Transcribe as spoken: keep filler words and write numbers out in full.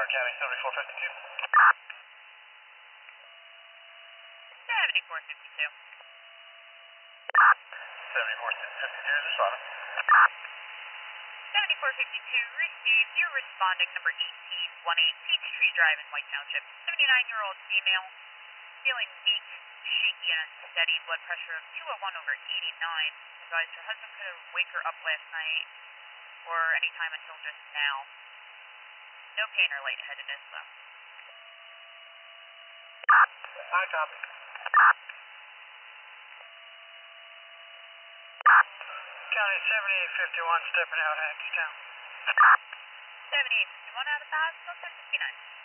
Broward County, seventy-four fifty-two. seventy-four fifty-two. seventy-four fifty-two is responding. seventy-four fifty-two received. You're responding number eighteen eighteen Peachtree Drive in White Township. seventy-nine-year-old female, feeling weak, shaky and unsteady, blood pressure of two oh one over eighty-nine. Advised her husband could wake her up last night or any time until just now. No pain or lightheadedness though. I copy. County seventy-eight fifty-one stepping out, Hagerstown. seventy-eight fifty-one out of Basel, ten fifty-nine.